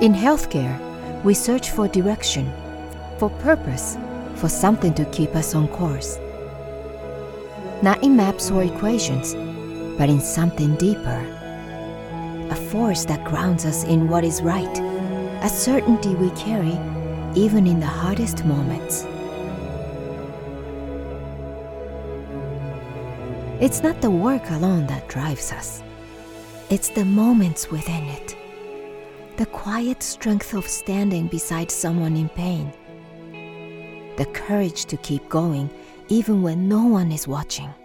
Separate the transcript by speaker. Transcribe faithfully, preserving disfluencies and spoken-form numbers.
Speaker 1: In healthcare, we search for direction, for purpose, for something to keep us on course. Not in maps or equations, but in something deeper. A force that grounds us in what is right, a certainty we carry even in the hardest moments. It's not the work alone that drives us. It's the moments within it. The quiet strength of standing beside someone in pain. The courage to keep going even when no one is watching.